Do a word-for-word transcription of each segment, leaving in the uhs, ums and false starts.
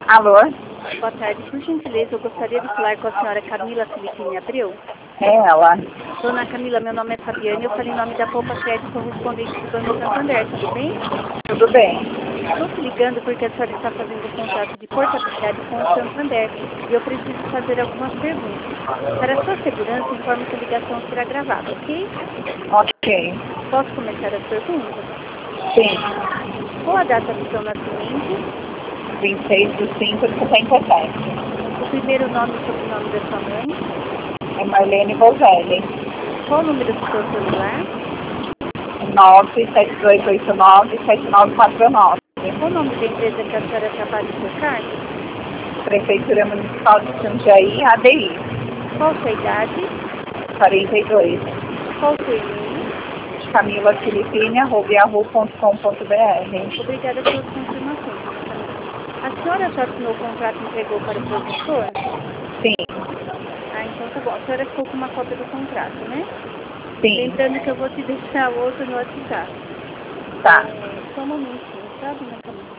Alô? Boa tarde. Por gentileza, eu gostaria de falar com a senhora Camila Filipine Abreu. É ela. Dona Camila, meu nome é Fabiane, eu falei em nome da Poupa Crédito correspondente do Banco Santander, tudo bem? Tudo bem. Estou te ligando porque a senhora está fazendo um contrato de portabilidade com o Santander e eu preciso fazer algumas perguntas. Para a sua segurança, informo que a ligação será gravada, ok? Ok. Posso começar as perguntas? Sim. Qual a data do seu nascimento? vinte e seis de cinco de setenta e sete. O primeiro nome e sobrenome da sua mãe? É Marlene Bozelli. Qual o número do seu celular? nove sete dois oito nove sete nove quatro nove. Qual o nome da empresa que a senhora trabalha em seu cargo? Prefeitura Municipal de Jundiaí, A D I. Qual sua idade? quarenta e dois. Qual o seu e-mail? camila filipine arroba yahoo ponto com ponto br. Obrigada pelas confirmações, dona Camila. A senhora já assinou o contrato e entregou para o produtor? Sim. Ah, então tá bom. A senhora ficou com uma cópia do contrato, né? Sim. Lembrando que eu vou te deixar outro no WhatsApp. Tá. É, só um momentinho, tá, dona Camila?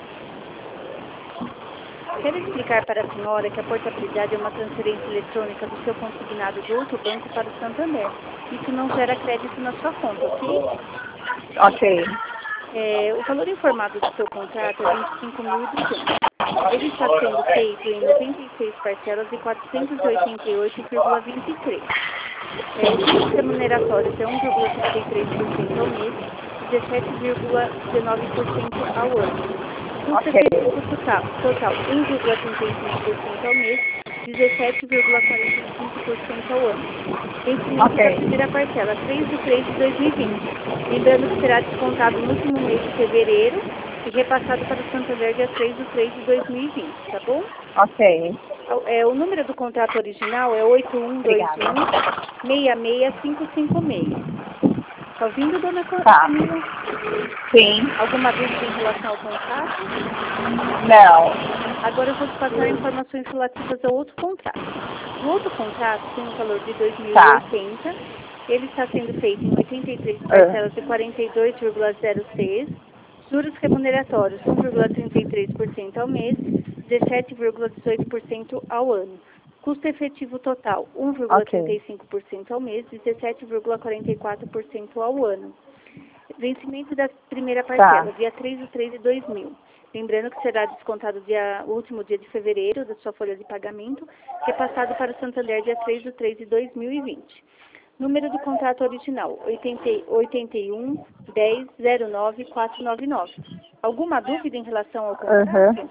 Quero explicar para a senhora que a portabilidade é uma transferência eletrônica do seu consignado do outro banco para o Santander. Isso não gera crédito na sua conta, ok? Ok. É, o valor informado do seu contrato é vinte e cinco mil e duzentos. Ele está sendo feito em noventa e seis parcelas de quatrocentos e oitenta e oito vírgula vinte e três. É, os juros remuneratórios é um vírgula trinta e três por cento ao mês e dezessete vírgula dezenove por cento ao ano. Custo Ok. efetivo total, total um vírgula trinta e cinco por cento ao mês, dezessete vírgula quarenta e cinco por cento ao ano. Vencimento Ok. da primeira parcela, três de três de dois mil e vinte. Lembrando que será descontado no último mês de fevereiro e repassado para o Santander dia três de três de dois mil e vinte, tá bom? Ok. É, o número do contrato original é oito um dois Obrigada. um, seis seis cinco cinco seis. Tá ouvindo, dona Ca- Tá. Camila? Sim. Alguma dúvida em relação ao contrato? Não. Agora eu vou te passar informações relativas ao outro contrato. O outro contrato tem um valor de dois mil e Tá. oitenta. Ele está sendo feito em oitenta e três Ah. parcelas de quarenta e dois vírgula zero seis. Juros remuneratórios um vírgula trinta e três por cento ao mês, dezessete vírgula dezoito por cento ao ano. Custo efetivo total um vírgula trinta e cinco por cento ao mês, dezessete vírgula quarenta e quatro por cento ao ano. Vencimento da primeira parcela, Tá. dia três de três de dois mil. Lembrando que será descontado dia, o último dia de fevereiro da sua folha de pagamento, repassado para o Santander dia três de três de dois mil e vinte. Número do contrato original, oitenta e um, dez, zero nove, quatrocentos e noventa e nove. Alguma dúvida em relação ao contrato? Aham.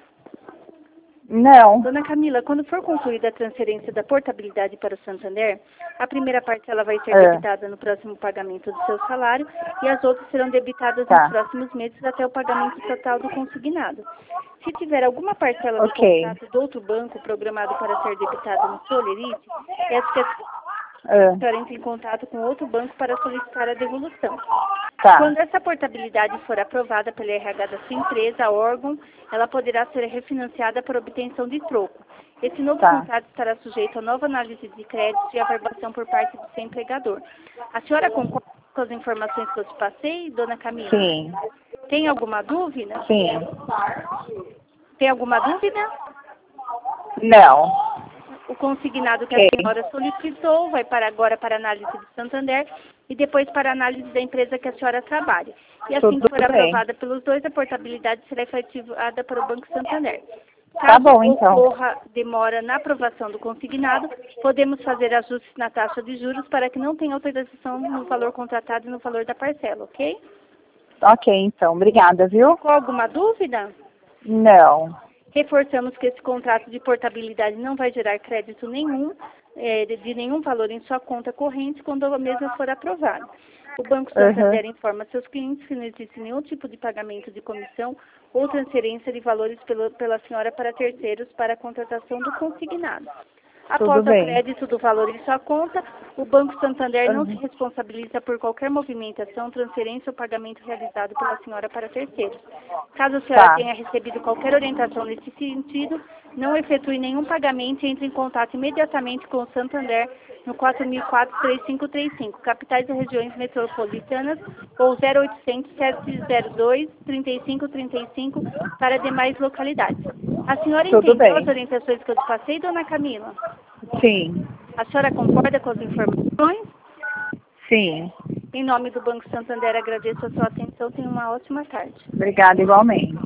Não. Dona Camila, quando for concluída a transferência da portabilidade para o Santander, a primeira parcela vai ser Ah. debitada no próximo pagamento do seu salário e as outras serão debitadas Tá. nos próximos meses até o pagamento total do consignado. Se tiver alguma parcela do Ok. contrato do outro banco programado para ser debitada no Solerite, peço que a Ah. senhora entre em contato com outro banco para solicitar a devolução. Tá. Quando essa portabilidade for aprovada pela R H da sua empresa, órgão, ela poderá ser refinanciada por obtenção de troco. Esse novo Tá. contrato estará sujeito a nova análise de crédito e averbação por parte do seu empregador. A senhora concorda com as informações que eu te passei, dona Camila? Sim. Tem alguma dúvida? Sim. Tem alguma dúvida? Não. O consignado que Ok. a senhora solicitou vai para agora para análise do Santander e depois para análise da empresa que a senhora trabalha. E assim Tudo que for bem. aprovada pelos dois, a portabilidade será efetivada para o Banco Santander. Tá Caso bom, então. ocorra demora na aprovação do consignado, podemos fazer ajustes na taxa de juros para que não tenha alteração no valor contratado e no valor da parcela, ok? Ok, então. Obrigada, viu? Com alguma dúvida? Não. Reforçamos que esse contrato de portabilidade não vai gerar crédito nenhum, é, de, de nenhum valor em sua conta corrente quando a mesma for aprovada. O Banco Santander Uhum. informa seus clientes que não existe nenhum tipo de pagamento de comissão ou transferência de valores pelo, pela senhora para terceiros para a contratação do consignado. Após Tudo o bem. crédito do valor em sua conta, o Banco Santander não Uhum. se responsabiliza por qualquer movimentação, transferência ou pagamento realizado pela senhora para terceiros. Caso a senhora Tá. tenha recebido qualquer orientação nesse sentido, não efetue nenhum pagamento e entre em contato imediatamente com o Santander no quatro mil e quatro, três cinco três cinco, capitais e regiões metropolitanas, ou zero oitocentos, sete zero dois, trinta e cinco trinta e cinco para demais localidades. A senhora Tudo entendeu bem. as orientações que eu te passei, dona Camila? Sim, A senhora concorda com as informações? sim. Em nome do Banco Santander, agradeço a sua atenção. Tenha uma ótima tarde. Obrigada igualmente.